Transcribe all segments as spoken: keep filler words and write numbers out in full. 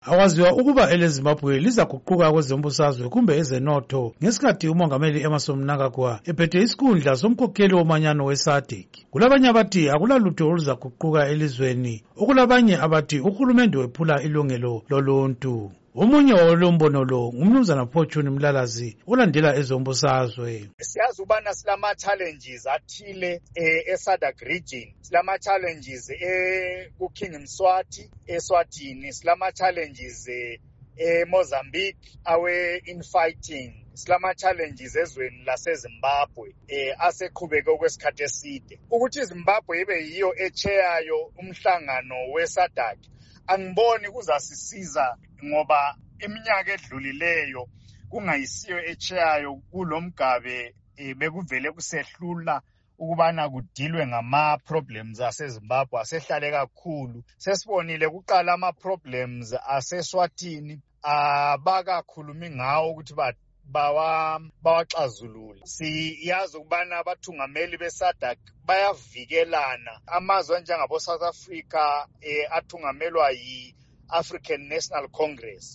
Akwaziwa ukuba eleZimbabwe lizaguquka kwezombusazwe kumbe ezenotho ngesikhathi umongameli Emmerson Mnangagwa ephethe isikhundla somkhokheli womanyano weSADC. Kulabanye abathi akulalutho oluzaguquka elizweni, okulabanye abathi uhulumende wephula ilungelo loluntu. Omunye walombono lo ngumnumzana Fortune Mlalazi olandela ezombusazwe. Siyazi ubana silama challenges athile eSADC region, silama challenges eKing Mswati eSwatini, silama challenges eMozambique awe infighting, silama challenges ezweni laseZimbabwe eh aseqhubeka okwesikhathi eside. Ukuthi iZimbabwe ibe yiyo echayayo umhlangano weSADC angiboni kuzasisiza ngoba iminyaka edlulileyo kungayisiyo echayayo kulomgabe e, bekuvele kusehlula ukubana kudilwe ngama problems aseZimbabwe asehlale kakhulu. Sesibonile kuqala ama problems aseSwatini abakakhulumi ngawo ukuthi ba bawa bawaxazulula. Siyazi ukubana abathungameli beSADC bayavikelana. Amazwe njengabo South Africa eh, athungamelwa yi African National Congress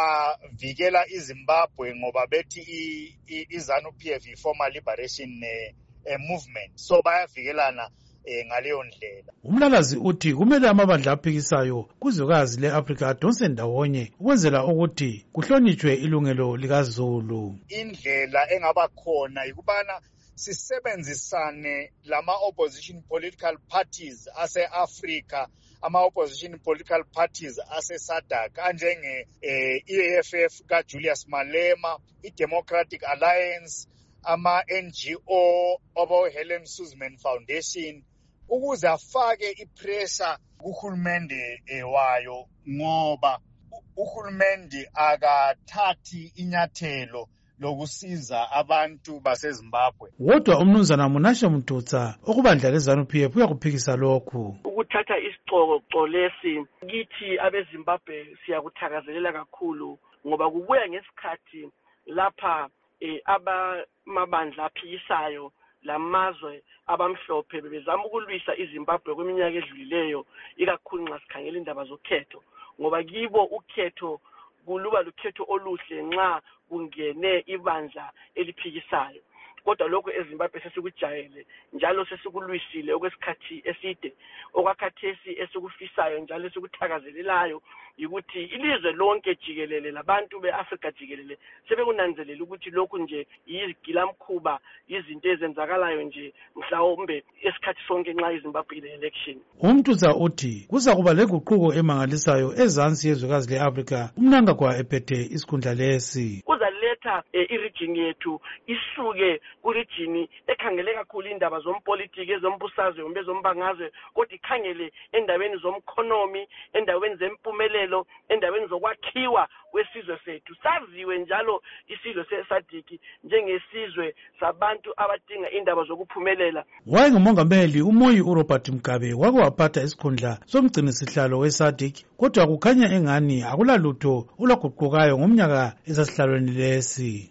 bavikela iZimbabwe ngoba bethi iZANU-P F i-Former Liberation eh, eh, Movement, so bayavikelana eh, ngaleyo ndlela. Umlalazi uthi kumele amabandla aphikisayo kuzwekazi leAfrica adonse ndawonye ukwenzela ukuthi kuhlonitshwe ilungelo likaZulu. Indlela engaba khona ikubana sisebenzisane lama opposition political parties ase-Africa, ama opposition political parties ase-SADC anjenge eh, E A F F ka Julius Malema, i-Democratic Alliance, ama N G O obo Helen Suzman Foundation, ukuze afake ipressure kuhulumende eh, wayo ngoba uhulumende akathathi inyathelo lokusiza abantu baseZimbabwe. Wodwa umnumzana Munashe Mtutsa okubandla leZANU-P F uyakuphikisa lokhu. Ukuthatha isiqoqo lesi kithi abeZimbabwe siyakuthakazelela kakhulu ngoba kubuya ngesikhathi lapha eh, abamabandla aphikisayo lamazwe abamhlophe bebezama ukulwisa iZimbabwe kweminyaka edlulileyo, ikakhulu nxa sikhangela indaba zokhetho, ngoba kibo ukhetho kuluba lukhetho oluhle nxa kungene ibandla eliphikisayo. Kodwa lokho eZimbabwe sesikujayele njalo sesikulwisile okwesikhathi eside. Okwakhathesi esikufisayo njalo esikuthakazelelayo ukuthi ilizwe lonke jikelele labantu beAfrica jikelele sebekunanzelela ukuthi lokhu nje yigilamkhuba, izinto ezenzakalayo nje mhlawumbe esikhathi sonke nxa iZimbabwe ile election. Umtutsa uthi kuza kuba leguquko emangalisayo ezansi yezwekazi leAfrica uMnangagwa ephethe isikhundla lesi. Kuzaletha e, iregion yethu isuke kuregini ekhangele kakhulu indaba zompolitiki, ezombusazwe, kumbe zombangazwe, kodwa ikhangele endabeni zomkhonomi, endaweni zempumelelo, endaweni zokwakhiwa kwesizwe sethu. Saziwe njalo isizwe seSADC njengesizwe sabantu abadinga indaba zokuphumelela. Wayengumongameli uMoyi uRobert Mugabe wake waphatha isikhundla somgcinisihlalo weSADC, kodwa kukhanya engani akulalutho olwaguqukayo ngomnyaka esasihlalweni lesi.